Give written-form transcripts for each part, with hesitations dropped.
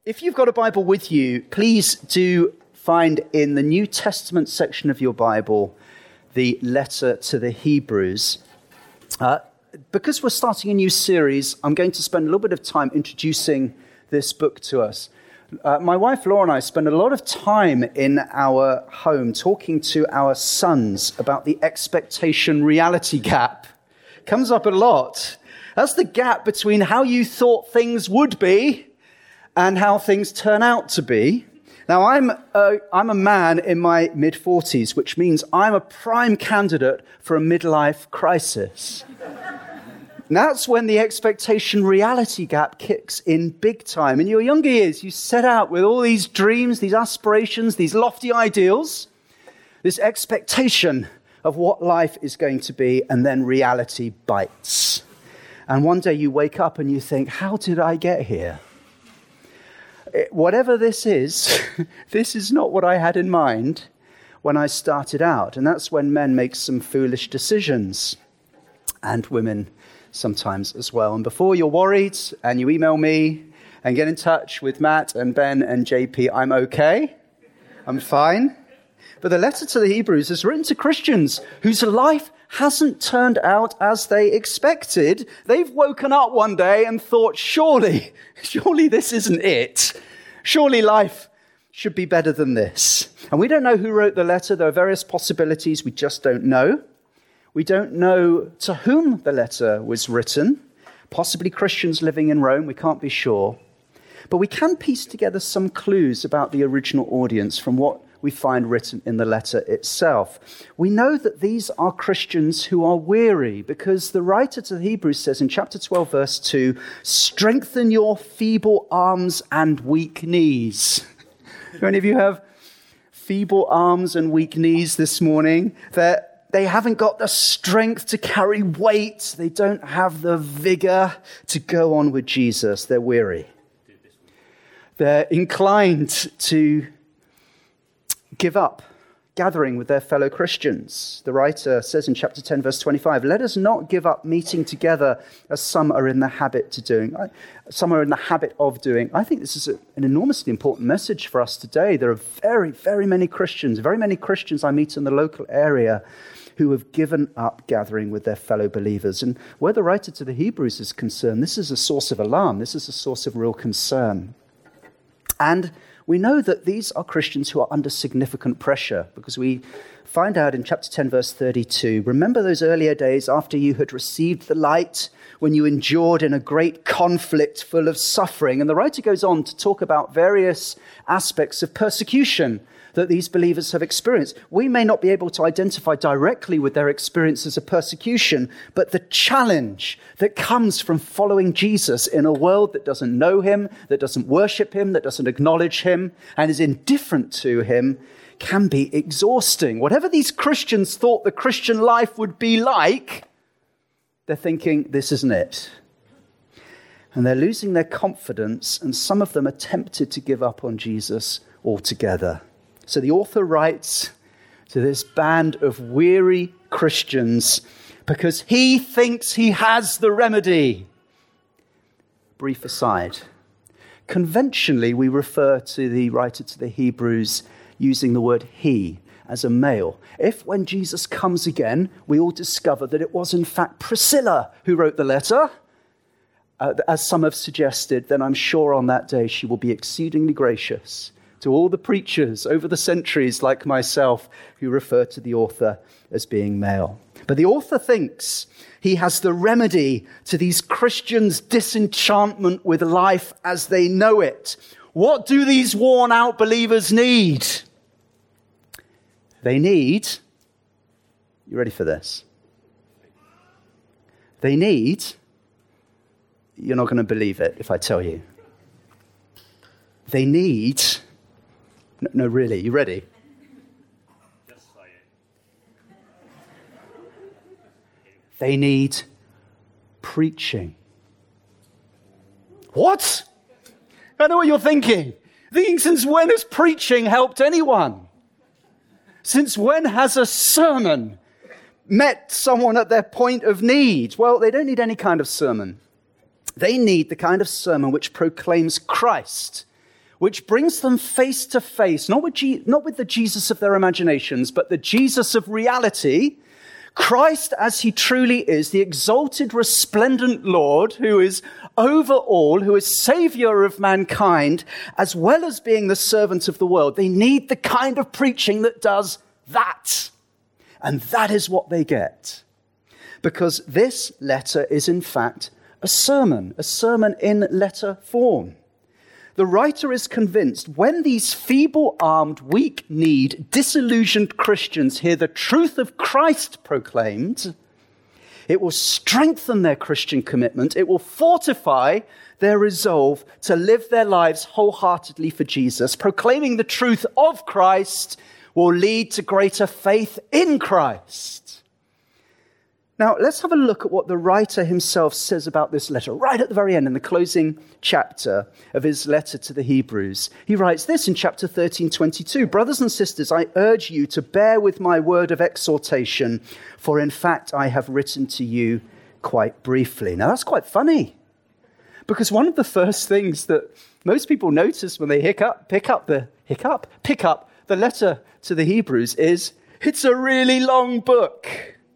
If you've got a Bible with you, please do find in the New Testament section of your Bible the letter to the Hebrews. Because we're starting a new series, I'm going to spend a little bit of time introducing this book to us. My wife Laura and I spend a lot of time in our home talking to our sons about the expectation-reality gap. Comes up a lot. That's the gap between how you thought things would be and how things turn out to be. Now, I'm a man in my mid-40s, which means I'm a prime candidate for a midlife crisis. And that's when the expectation-reality gap kicks in big time. In your younger years, you set out with all these dreams, these aspirations, these lofty ideals, this expectation of what life is going to be, and then reality bites. And one day you wake up and you think, how did I get here? Whatever this is not what I had in mind when I started out. And that's when men make some foolish decisions, and women sometimes as well. And before you're worried and you email me and get in touch with Matt and Ben and JP, I'm okay. I'm fine. But the letter to the Hebrews is written to Christians whose life hasn't turned out as they expected. They've woken up one day and thought, surely this isn't it. Surely life should be better than this. And we don't know who wrote the letter. There are various possibilities. We just don't know. We don't know to whom the letter was written. Possibly Christians living in Rome. We can't be sure. But we can piece together some clues about the original audience from what we find written in the letter itself. We know that these are Christians who are weary, because the writer to the Hebrews says in chapter 12, verse 2, strengthen your feeble arms and weak knees. Do any of you have feeble arms and weak knees this morning? They haven't got the strength to carry weight. They don't have the vigor to go on with Jesus. They're weary. They're inclined to give up gathering with their fellow Christians. The writer says in chapter 10, verse 25, let us not give up meeting together as some are in the habit of doing. I think this is an enormously important message for us today. There are very, very many Christians I meet in the local area who have given up gathering with their fellow believers. And where the writer to the Hebrews is concerned, this is a source of alarm. This is a source of real concern. And we know that these are Christians who are under significant pressure, because we find out in chapter 10, verse 32, remember those earlier days after you had received the light, when you endured in a great conflict full of suffering. And the writer goes on to talk about various aspects of persecution that these believers have experienced. We may not be able to identify directly with their experiences of persecution, but the challenge that comes from following Jesus in a world that doesn't know him, that doesn't worship him, that doesn't acknowledge him, and is indifferent to him, can be exhausting. Whatever these Christians thought the Christian life would be like, they're thinking, this isn't it. And they're losing their confidence, and some of them are tempted to give up on Jesus altogether. So the author writes to this band of weary Christians because he thinks he has the remedy. Brief aside. Conventionally, we refer to the writer to the Hebrews using the word he as a male. If when Jesus comes again, we all discover that it was in fact Priscilla who wrote the letter, as some have suggested, then I'm sure on that day she will be exceedingly gracious to all the preachers over the centuries like myself who refer to the author as being male. But the author thinks he has the remedy to these Christians' disenchantment with life as they know it. What do these worn-out believers need? They need, you ready for this? They need, you're not going to believe it if I tell you. They need, no, really, you ready? Just say it. They need preaching. What? I know what you're thinking. Since when has preaching helped anyone? Since when has a sermon met someone at their point of need? Well, they don't need any kind of sermon. They need the kind of sermon which proclaims Christ which brings them face to face, not with the Jesus of their imaginations, but the Jesus of reality, Christ as he truly is, the exalted, resplendent Lord who is over all, who is Savior of mankind, as well as being the servant of the world. They need the kind of preaching that does that. And that is what they get. Because this letter is in fact a sermon in letter form. The writer is convinced when these feeble-armed, weak-kneed, disillusioned Christians hear the truth of Christ proclaimed, it will strengthen their Christian commitment. It will fortify their resolve to live their lives wholeheartedly for Jesus. Proclaiming the truth of Christ will lead to greater faith in Christ. Now, let's have a look at what the writer himself says about this letter, right at the very end, in the closing chapter of his letter to the Hebrews. He writes this in chapter 13:22, "Brothers and sisters, I urge you to bear with my word of exhortation, for in fact I have written to you quite briefly." Now, that's quite funny, because one of the first things that most people notice when they pick up the letter to the Hebrews is it's a really long book.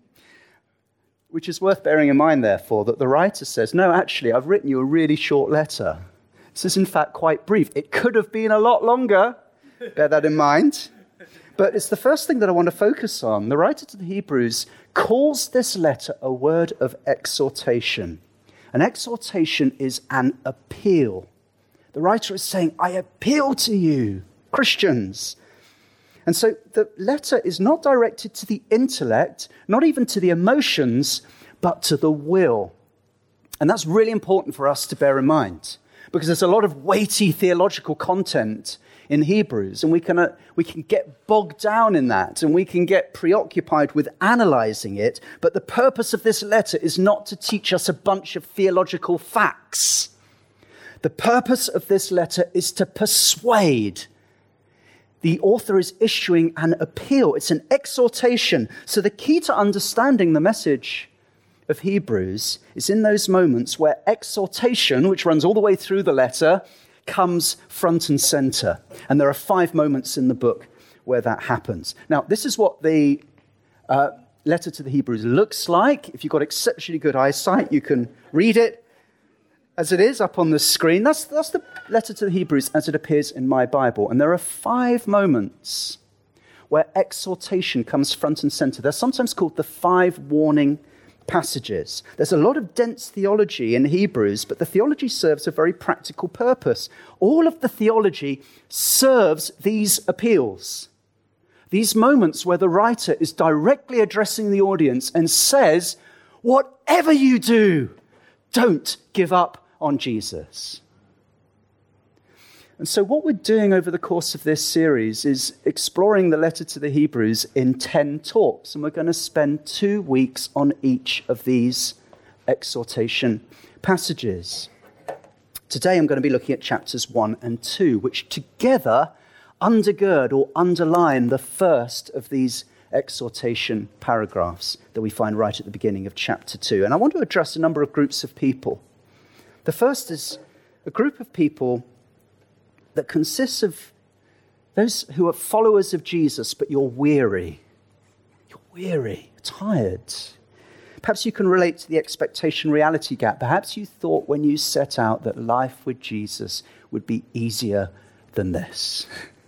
Which is worth bearing in mind, therefore, that the writer says, no, actually, I've written you a really short letter. This is, in fact, quite brief. It could have been a lot longer. Bear that in mind. But it's the first thing that I want to focus on. The writer to the Hebrews calls this letter a word of exhortation. An exhortation is an appeal. The writer is saying, I appeal to you, Christians. And so the letter is not directed to the intellect, not even to the emotions, but to the will. And that's really important for us to bear in mind, because there's a lot of weighty theological content in Hebrews, and we can get bogged down in that, and we can get preoccupied with analyzing it. But the purpose of this letter is not to teach us a bunch of theological facts. The purpose of this letter is to persuade. The author is issuing an appeal. It's an exhortation. So the key to understanding the message of Hebrews is in those moments where exhortation, which runs all the way through the letter, comes front and center. And there are 5 moments in the book where that happens. Now, this is what the letter to the Hebrews looks like. If you've got exceptionally good eyesight, you can read it as it is up on the screen. That's the letter to the Hebrews as it appears in my Bible. And there are 5 moments where exhortation comes front and center. They're sometimes called the 5 warning passages. There's a lot of dense theology in Hebrews, but the theology serves a very practical purpose. All of the theology serves these appeals. These moments where the writer is directly addressing the audience and says, whatever you do, don't give up on Jesus. And so what we're doing over the course of this series is exploring the letter to the Hebrews in 10 talks. And we're going to spend 2 weeks on each of these exhortation passages. Today I'm going to be looking at chapters 1 and 2, which together undergird or underline the first of these exhortation paragraphs that we find right at the beginning of chapter 2. And I want to address a number of groups of people. The first is a group of people that consists of those who are followers of Jesus, but you're weary. You're weary, tired. Perhaps you can relate to the expectation-reality gap. Perhaps you thought when you set out that life with Jesus would be easier than this.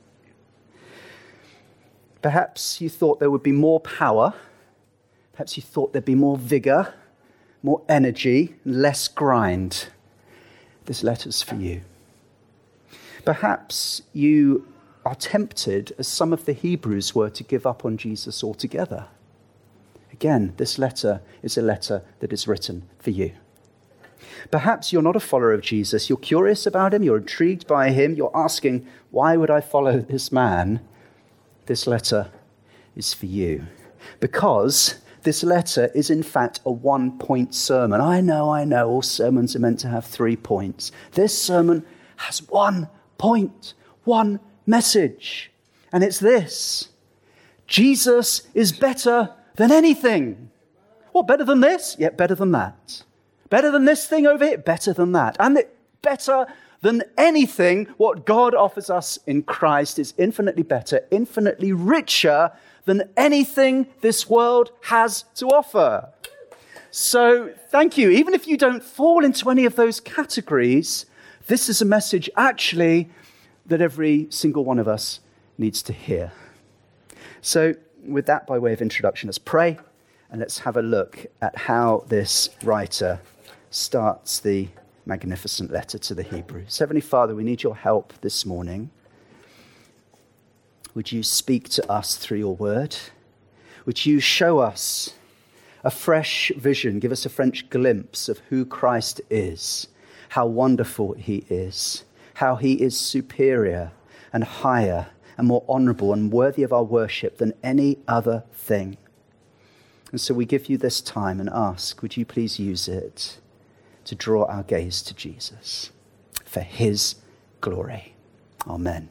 Perhaps you thought there would be more power. Perhaps you thought there'd be more vigor, more energy, less grind. This letter's for you. Perhaps you are tempted, as some of the Hebrews were, to give up on Jesus altogether. Again, this letter is a letter that is written for you. Perhaps you're not a follower of Jesus. You're curious about him. You're intrigued by him. You're asking, why would I follow this man? This letter is for you. Because this letter is in fact a 1-point sermon. I know, all sermons are meant to have 3 points. This sermon has 1 point, 1 message. And it's this: Jesus is better than anything. Well, better than this? Yeah, better than that. Better than this thing over here? Better than that. And better than anything. What God offers us in Christ is infinitely better, infinitely richer than anything this world has to offer. So thank you. Even if you don't fall into any of those categories, this is a message actually that every single one of us needs to hear. So with that by way of introduction, let's pray and let's have a look at how this writer starts the magnificent letter to the Hebrews. Heavenly Father, we need your help this morning. Would you speak to us through your word? Would you show us a fresh vision, give us a fresh glimpse of who Christ is, how wonderful he is, how he is superior and higher and more honorable and worthy of our worship than any other thing. And so we give you this time and ask, would you please use it to draw our gaze to Jesus for his glory. Amen.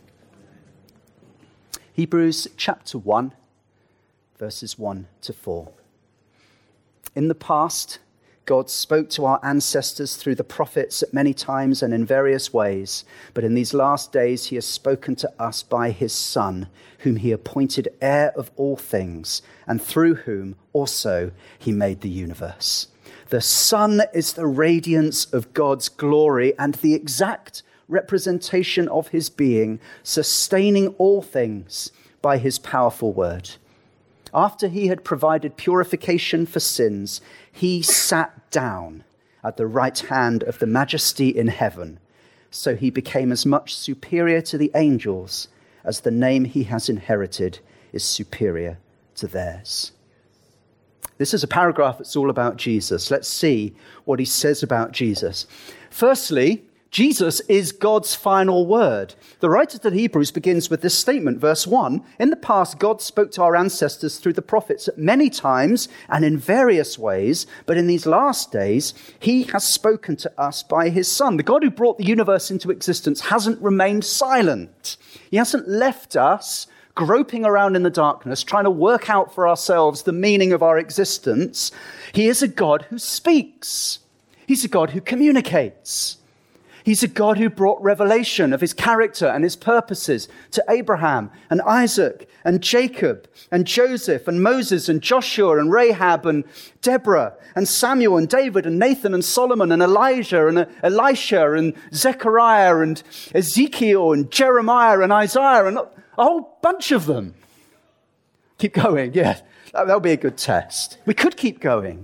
Hebrews chapter 1, verses 1 to 4. In the past, God spoke to our ancestors through the prophets at many times and in various ways, but in these last days he has spoken to us by his Son, whom he appointed heir of all things, and through whom also he made the universe. The Son is the radiance of God's glory and the exact representation of his being, sustaining all things by his powerful word. After he had provided purification for sins, he sat down at the right hand of the Majesty in heaven. So he became as much superior to the angels as the name he has inherited is superior to theirs. This is a paragraph that's all about Jesus. Let's see what he says about Jesus. Firstly, Jesus is God's final word. The writer to the Hebrews begins with this statement, verse 1. In the past, God spoke to our ancestors through the prophets at many times and in various ways, but in these last days, he has spoken to us by his Son. The God who brought the universe into existence hasn't remained silent. He hasn't left us groping around in the darkness, trying to work out for ourselves the meaning of our existence. He is a God who speaks. He's a God who communicates. He's a God who brought revelation of his character and his purposes to Abraham and Isaac and Jacob and Joseph and Moses and Joshua and Rahab and Deborah and Samuel and David and Nathan and Solomon and Elijah and Elisha and Zechariah and Ezekiel and Jeremiah and Isaiah and a whole bunch of them. Keep going, yeah. That'll be a good test. We could keep going.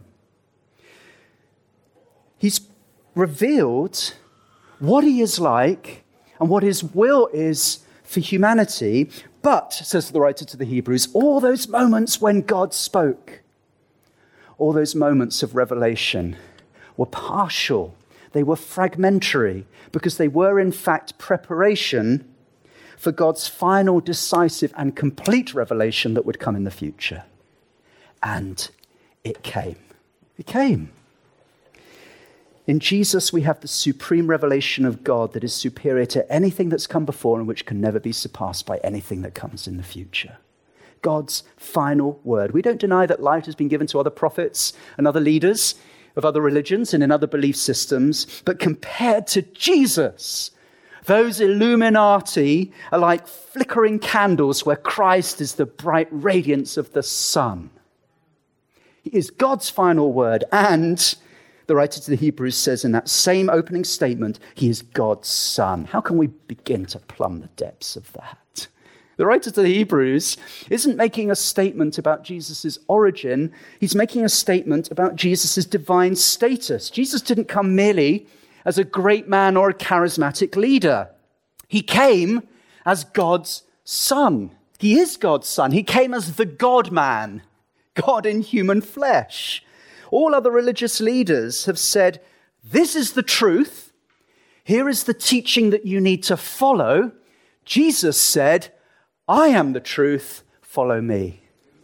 He's revealed what he is like and what his will is for humanity. But, says the writer to the Hebrews, all those moments when God spoke, all those moments of revelation were partial. They were fragmentary because they were in fact preparation for God's final, decisive and complete revelation that would come in the future. And it came. It came. In Jesus, we have the supreme revelation of God that is superior to anything that's come before and which can never be surpassed by anything that comes in the future. God's final word. We don't deny that light has been given to other prophets and other leaders of other religions and in other belief systems, but compared to Jesus, those Illuminati are like flickering candles where Christ is the bright radiance of the sun. He is God's final word, and the writer to the Hebrews says in that same opening statement, he is God's Son. How can we begin to plumb the depths of that? The writer to the Hebrews isn't making a statement about Jesus' origin. He's making a statement about Jesus' divine status. Jesus didn't come merely as a great man or a charismatic leader. He came as God's Son. He is God's Son. He came as the God-man, God in human flesh. All other religious leaders have said, this is the truth. Here is the teaching that you need to follow. Jesus said, I am the truth. Follow me.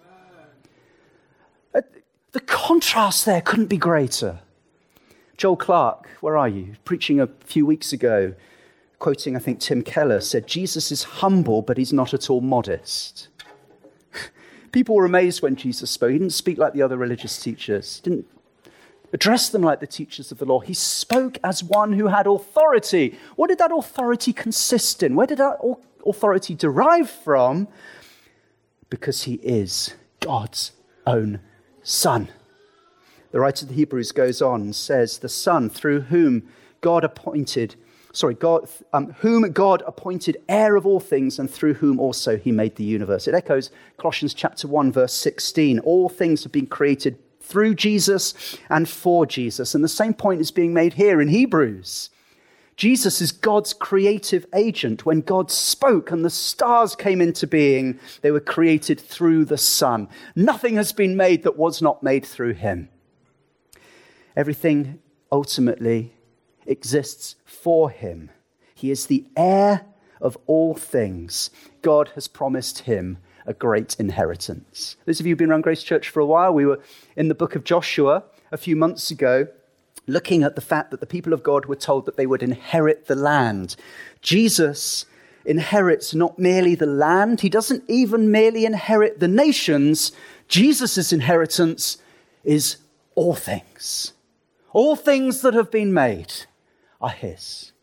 The contrast there couldn't be greater. Joel Clark, where are you? Preaching a few weeks ago, quoting, I think, Tim Keller, said, Jesus is humble, but he's not at all modest. People were amazed when Jesus spoke. He didn't speak like the other religious teachers. Didn't addressed them like the teachers of the law. He spoke as one who had authority. What did that authority consist in? Where did that authority derive from? Because he is God's own Son. The writer of the Hebrews goes on and says, the Son through whom God appointed heir of all things, and through whom also he made the universe. It echoes Colossians chapter 1, verse 16. All things have been created through Jesus and for Jesus. And the same point is being made here in Hebrews. Jesus is God's creative agent. When God spoke and the stars came into being, they were created through the Son. Nothing has been made that was not made through him. Everything ultimately exists for him. He is the heir of all things. God has promised him a great inheritance. Those of you who've been around Grace Church for a while, we were in the book of Joshua a few months ago, looking at the fact that the people of God were told that they would inherit the land. Jesus inherits not merely the land, he doesn't even merely inherit the nations. Jesus' inheritance is all things. All things that have been made are his.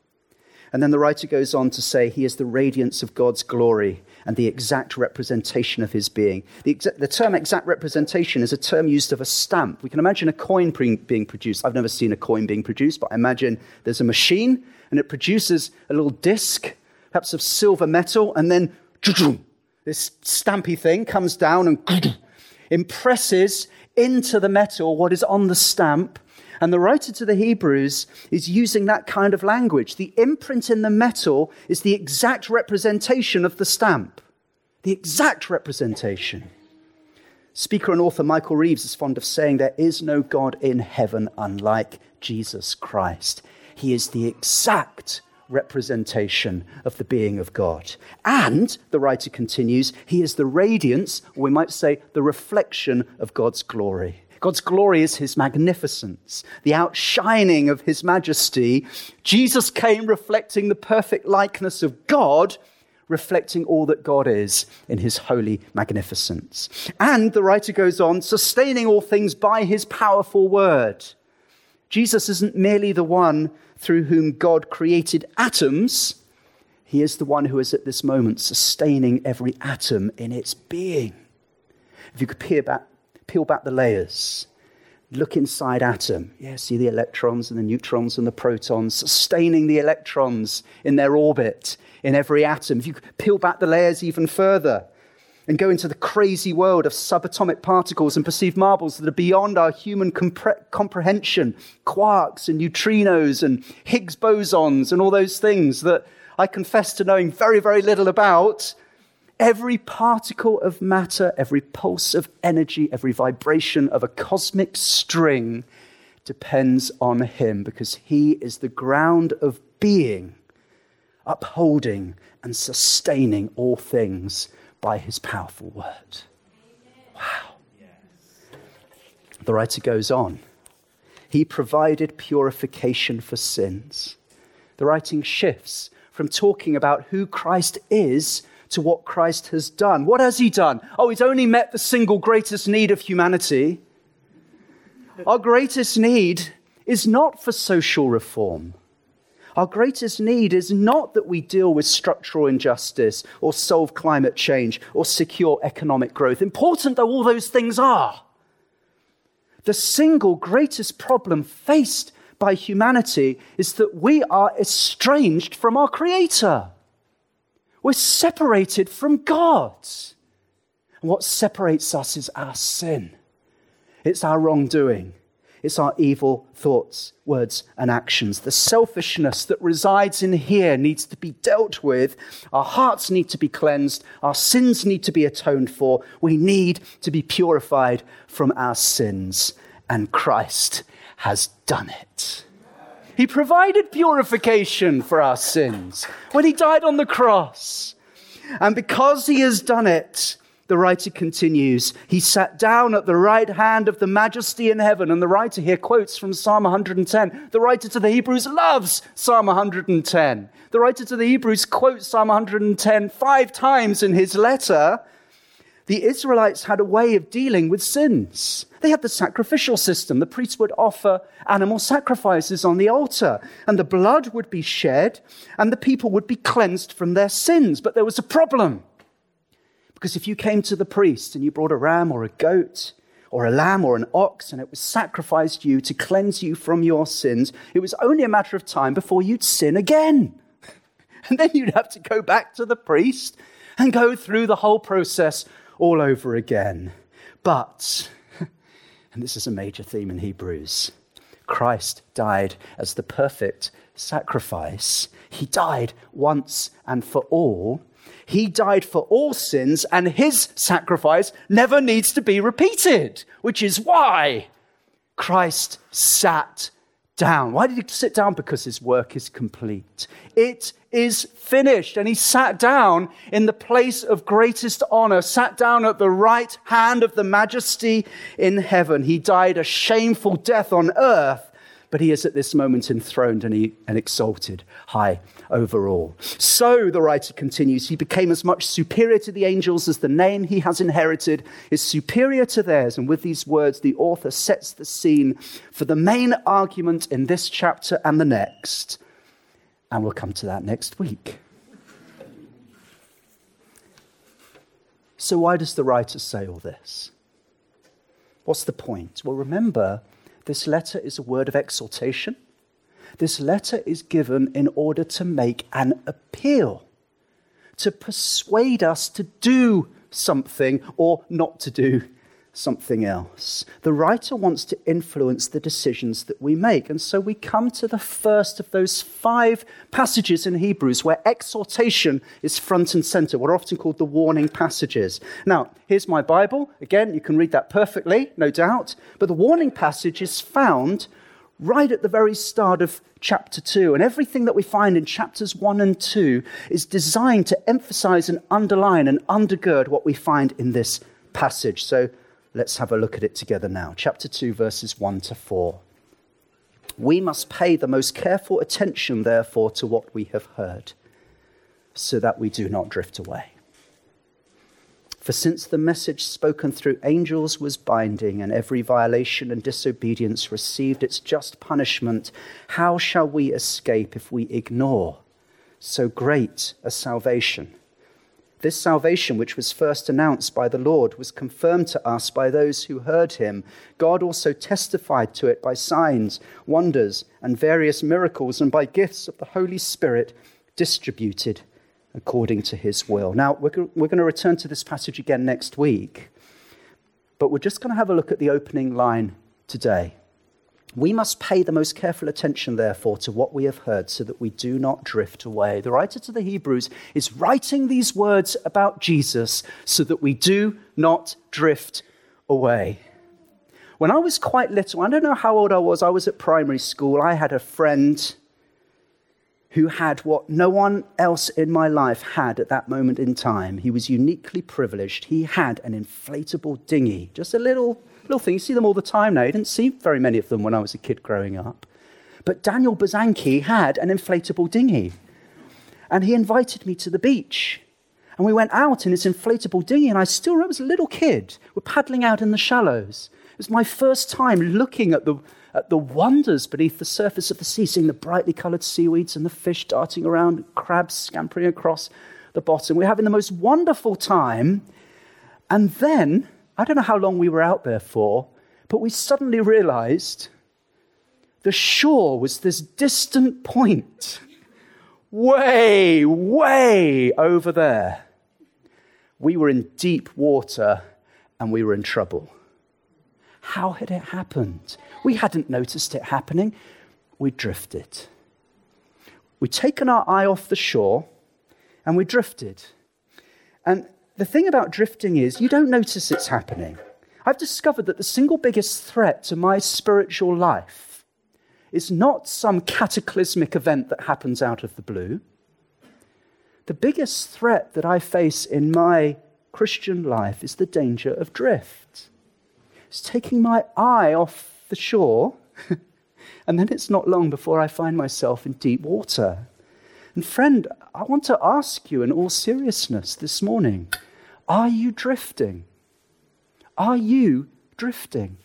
And then the writer goes on to say he is the radiance of God's glory and the exact representation of his being. The term exact representation is a term used of a stamp. We can imagine a coin being produced. I've never seen a coin being produced, but I imagine there's a machine and it produces a little disc, perhaps of silver metal, and then this stampy thing comes down and impresses into the metal what is on the stamp. And the writer to the Hebrews is using that kind of language. The imprint in the metal is the exact representation of the stamp. The exact representation. Speaker and author Michael Reeves is fond of saying there is no God in heaven unlike Jesus Christ. He is the exact representation of the being of God. And, the writer continues, he is the radiance, or we might say the reflection of God's glory. God's glory is his magnificence, the outshining of his majesty. Jesus came reflecting the perfect likeness of God, reflecting all that God is in his holy magnificence. And the writer goes on, sustaining all things by his powerful word. Jesus isn't merely the one through whom God created atoms. He is the one who is at this moment sustaining every atom in its being. If you could peel back the layers, look inside atom. Yeah, see the electrons and the neutrons and the protons sustaining the electrons in their orbit in every atom. If you peel back the layers even further and go into the crazy world of subatomic particles and perceived marvels that are beyond our human comprehension, quarks and neutrinos and Higgs bosons and all those things that I confess to knowing very, very little about. Every particle of matter, every pulse of energy, every vibration of a cosmic string depends on him, because he is the ground of being, upholding and sustaining all things by his powerful word. Wow. The writer goes on. He provided purification for sins. The writing shifts from talking about who Christ is to what Christ has done. What has he done? Oh, he's only met the single greatest need of humanity. Our greatest need is not for social reform. Our greatest need is not that we deal with structural injustice or solve climate change or secure economic growth. Important though all those things are, the single greatest problem faced by humanity is that we are estranged from our Creator. We're separated from God. And what separates us is our sin. It's our wrongdoing. It's our evil thoughts, words, and actions. The selfishness that resides in here needs to be dealt with. Our hearts need to be cleansed. Our sins need to be atoned for. We need to be purified from our sins. And Christ has done it. He provided purification for our sins when he died on the cross. And because he has done it, the writer continues, he sat down at the right hand of the majesty in heaven. And the writer here quotes from Psalm 110. The writer to the Hebrews loves Psalm 110. The writer to the Hebrews quotes Psalm 110 5 times in his letter. The Israelites had a way of dealing with sins. They had the sacrificial system. The priests would offer animal sacrifices on the altar, and the blood would be shed, and the people would be cleansed from their sins. But there was a problem. Because if you came to the priest and you brought a ram or a goat or a lamb or an ox, and it was sacrificed to you to cleanse you from your sins, it was only a matter of time before you'd sin again. And then you'd have to go back to the priest and go through the whole process all over again. But, and this is a major theme in Hebrews, Christ died as the perfect sacrifice. He died once and for all. He died for all sins, and his sacrifice never needs to be repeated, which is why Christ sat down. Why did he sit down? Because his work is complete. It is finished. And he sat down in the place of greatest honor, sat down at the right hand of the majesty in heaven. He died a shameful death on earth, but he is at this moment enthroned and exalted high over all. So, the writer continues, he became as much superior to the angels as the name he has inherited is superior to theirs. And with these words, the author sets the scene for the main argument in this chapter and the next. And we'll come to that next week. So why does the writer say all this? What's the point? Well, remember, this letter is a word of exhortation. This letter is given in order to make an appeal, to persuade us to do something or not to do something else. The writer wants to influence the decisions that we make. And so we come to the first of those 5 passages in Hebrews where exhortation is front and center, what are often called the warning passages. Now, here's my Bible. Again, you can read that perfectly, no doubt. But the warning passage is found right at the very start of chapter 2. And everything that we find in chapters 1 and 2 is designed to emphasize and underline and undergird what we find in this passage. So let's have a look at it together now. Chapter 2, verses 1 to 4. We must pay the most careful attention, therefore, to what we have heard, so that we do not drift away. For since the message spoken through angels was binding, and every violation and disobedience received its just punishment, how shall we escape if we ignore so great a salvation? This salvation, which was first announced by the Lord, was confirmed to us by those who heard him. God also testified to it by signs, wonders, and various miracles, and by gifts of the Holy Spirit distributed according to his will. Now, we're going to return to this passage again next week, but we're just going to have a look at the opening line today. We must pay the most careful attention, therefore, to what we have heard so that we do not drift away. The writer to the Hebrews is writing these words about Jesus so that we do not drift away. When I was quite little, I don't know how old I was at primary school, I had a friend who had what no one else in my life had at that moment in time. He was uniquely privileged. He had an inflatable dinghy, just a little thing. You see them all the time now. You didn't see very many of them when I was a kid growing up. But Daniel Bazanki had an inflatable dinghy. And he invited me to the beach. And we went out in his inflatable dinghy. And I still remember as a little kid, we're paddling out in the shallows. It was my first time looking at the wonders beneath the surface of the sea, seeing the brightly coloured seaweeds and the fish darting around, crabs scampering across the bottom. We're having the most wonderful time. And then, I don't know how long we were out there for, but we suddenly realized the shore was this distant point, way, way over there. We were in deep water and we were in trouble. How had it happened? We hadn't noticed it happening. We drifted. We'd taken our eye off the shore and we drifted. And the thing about drifting is you don't notice it's happening. I've discovered that the single biggest threat to my spiritual life is not some cataclysmic event that happens out of the blue. The biggest threat that I face in my Christian life is the danger of drift. It's taking my eye off the shore, and then it's not long before I find myself in deep water. And friend, I want to ask you in all seriousness this morning, Are you drifting? Are you drifting?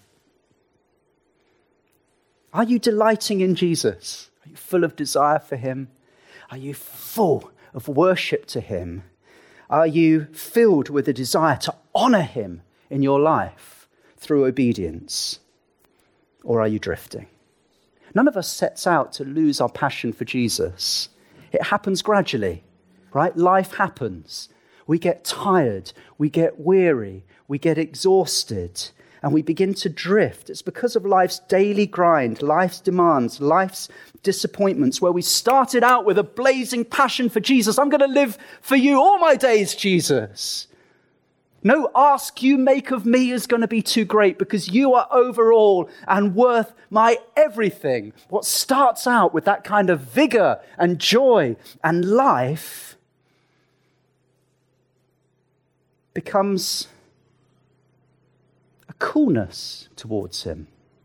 Are you delighting in Jesus? Are you full of desire for him? Are you full of worship to him? Are you filled with a desire to honor him in your life through obedience? Or are you drifting? None of us sets out to lose our passion for Jesus. It happens gradually, right? Life happens. We get tired, we get weary, we get exhausted, and we begin to drift. It's because of life's daily grind, life's demands, life's disappointments, where we started out with a blazing passion for Jesus. I'm going to live for you all my days, Jesus. No ask you make of me is going to be too great because you are over all and worth my everything. What starts out with that kind of vigor and joy and life becomes a coolness towards him.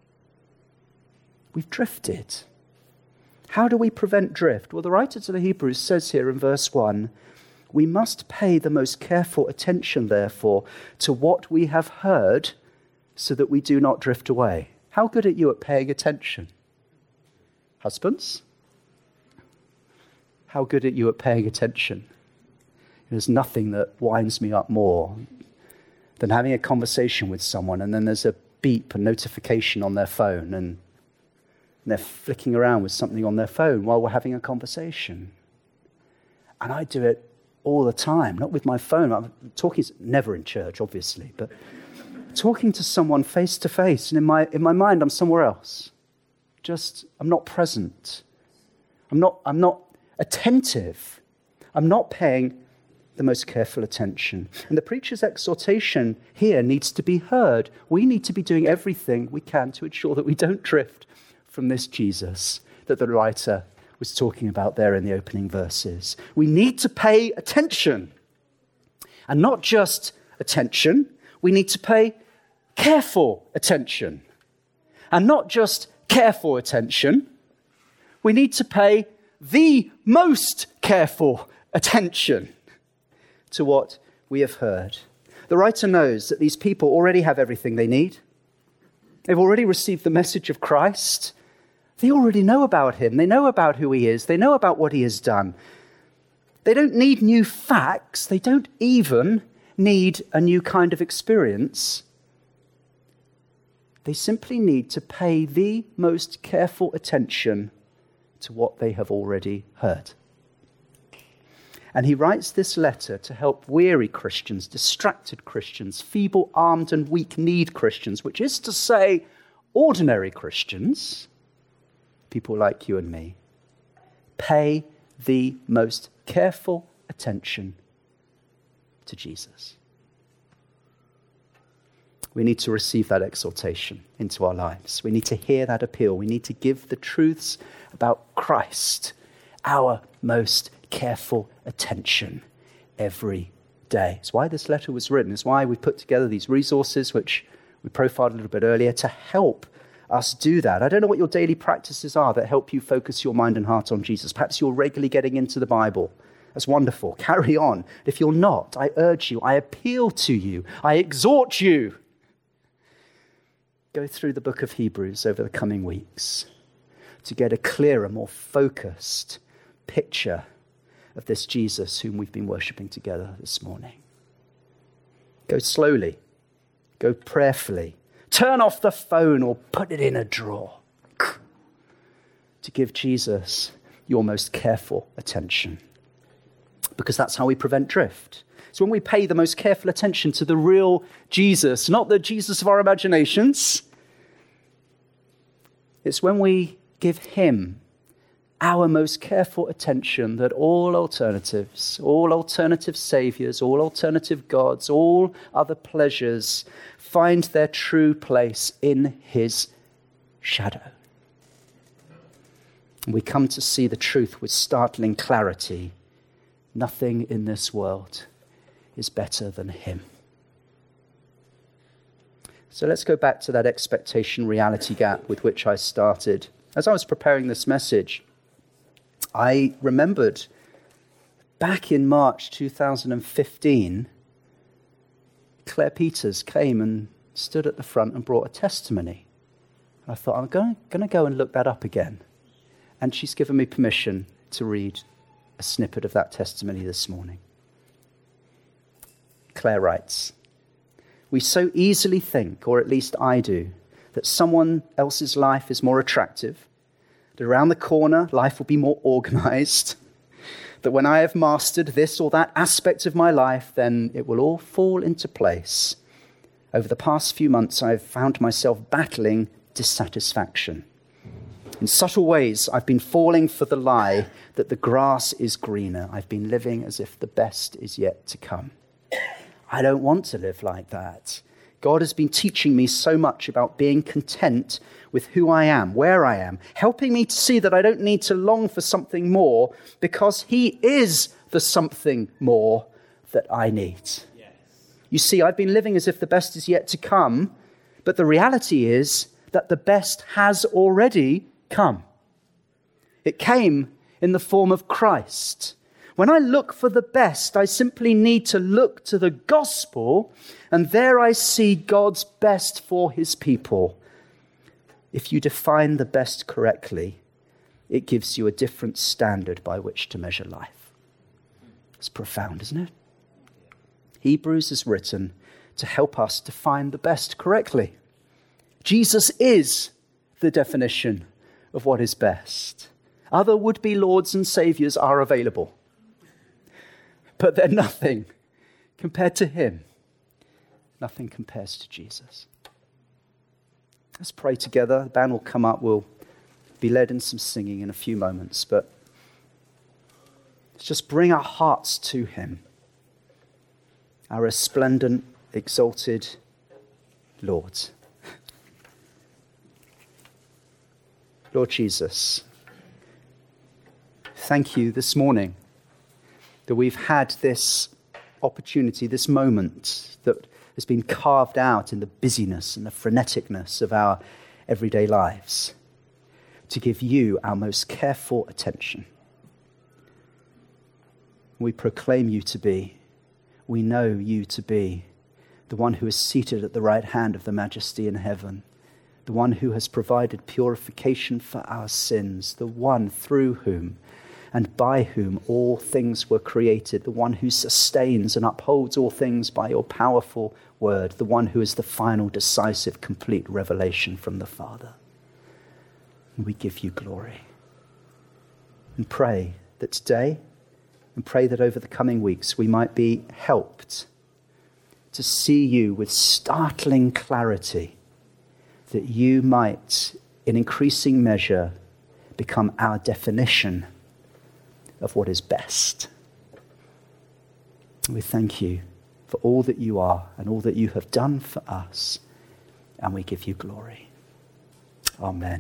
We've drifted. How do we prevent drift? Well, the writer to the Hebrews says here in verse 1, we must pay the most careful attention, therefore, to what we have heard so that we do not drift away. How good are you at paying attention? Husbands? How good are you at paying attention? There's nothing that winds me up more than having a conversation with someone and then there's a beep, a notification on their phone and they're flicking around with something on their phone while we're having a conversation. And I do it all the time, not with my phone. I'm talking, never in church, obviously, but talking to someone face to face, and in my mind, I'm somewhere else. I'm not present. I'm not attentive. I'm not paying the most careful attention. And the preacher's exhortation here needs to be heard. We need to be doing everything we can to ensure that we don't drift from this Jesus that the writer was talking about there in the opening verses. We need to pay attention. And not just attention, we need to pay careful attention. And not just careful attention, we need to pay the most careful attention to what we have heard. The writer knows that these people already have everything they need. They've already received the message of Christ. They already know about him. They know about who he is. They know about what he has done. They don't need new facts. They don't even need a new kind of experience. They simply need to pay the most careful attention to what they have already heard. And he writes this letter to help weary Christians, distracted Christians, feeble-armed and weak-kneed Christians, which is to say, ordinary Christians, people like you and me, pay the most careful attention to Jesus. We need to receive that exhortation into our lives. We need to hear that appeal. We need to give the truths about Christ our most careful attention every day. It's why this letter was written. It's why we put together these resources, which we profiled a little bit earlier, to help us do that. I don't know what your daily practices are that help you focus your mind and heart on Jesus. Perhaps you're regularly getting into the Bible. That's wonderful. Carry on. If you're not, I urge you, I appeal to you, I exhort you. Go through the book of Hebrews over the coming weeks to get a clearer, more focused picture of this Jesus whom we've been worshipping together this morning. Go slowly. Go prayerfully. Turn off the phone or put it in a drawer to give Jesus your most careful attention. Because that's how we prevent drift. It's when we pay the most careful attention to the real Jesus, not the Jesus of our imaginations. It's when we give him our most careful attention that all alternatives, all alternative saviors, all alternative gods, all other pleasures find their true place in his shadow. And we come to see the truth with startling clarity. Nothing in this world is better than him. So let's go back to that expectation-reality gap with which I started. As I was preparing this message, I remembered back in March 2015 Claire Peters came and stood at the front and brought a testimony. And I thought, I'm going to go and look that up again. And she's given me permission to read a snippet of that testimony this morning. Claire writes, "We so easily think, or at least I do, that someone else's life is more attractive, that around the corner life will be more organized, that when I have mastered this or that aspect of my life, then it will all fall into place. Over the past few months, I've found myself battling dissatisfaction. In subtle ways, I've been falling for the lie that the grass is greener. I've been living as if the best is yet to come. I don't want to live like that. God has been teaching me so much about being content with who I am, where I am, helping me to see that I don't need to long for something more because he is the something more that I need. Yes. You see, I've been living as if the best is yet to come, but the reality is that the best has already come. It came in the form of Christ. When I look for the best, I simply need to look to the gospel, and there I see God's best for his people. If you define the best correctly, it gives you a different standard by which to measure life. It's profound, isn't it? Hebrews is written to help us define the best correctly. Jesus is the definition of what is best. Other would-be lords and saviors are available, but they're nothing compared to him. Nothing compares to Jesus. Let's pray together. The band will come up. We'll be led in some singing in a few moments, but let's just bring our hearts to him, our resplendent, exalted Lord. Lord Jesus, thank you this morning that we've had this opportunity, this moment that has been carved out in the busyness and the freneticness of our everyday lives to give you our most careful attention. We proclaim you to be, we know you to be the one who is seated at the right hand of the Majesty in heaven, the one who has provided purification for our sins, the one through whom and by whom all things were created, the one who sustains and upholds all things by your powerful word, the one who is the final, decisive, complete revelation from the Father. And we give you glory. And pray that today, and pray that over the coming weeks, we might be helped to see you with startling clarity, that you might, in increasing measure, become our definition of what is best. We thank you for all that you are and all that you have done for us, and we give you glory. Amen.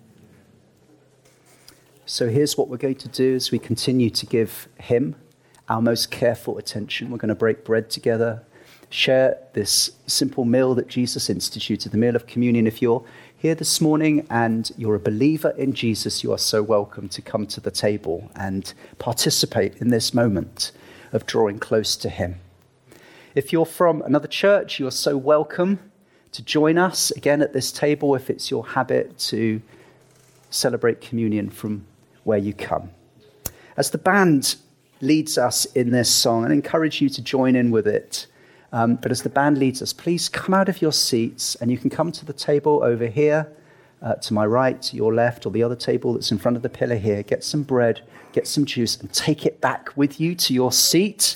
So here's what we're going to do as we continue to give him our most careful attention. We're going to break bread together, share this simple meal that Jesus instituted, the meal of communion. If you're here this morning and you're a believer in Jesus, you are so welcome to come to the table and participate in this moment of drawing close to him. If you're from another church, you're so welcome to join us again at this table if it's your habit to celebrate communion from where you come. As the band leads us in this song, I encourage you to join in with it. But as the band leads us, please come out of your seats and you can come to the table over here, to my right, to your left, or the other table that's in front of the pillar here. Get some bread, get some juice, and take it back with you to your seat.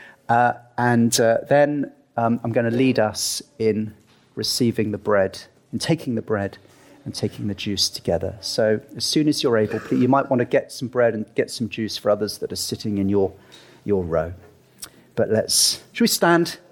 Then I'm going to lead us in receiving the bread, in taking the bread and taking the juice together. So as soon as you're able, please, you might want to get some bread and get some juice for others that are sitting in your row. But should we stand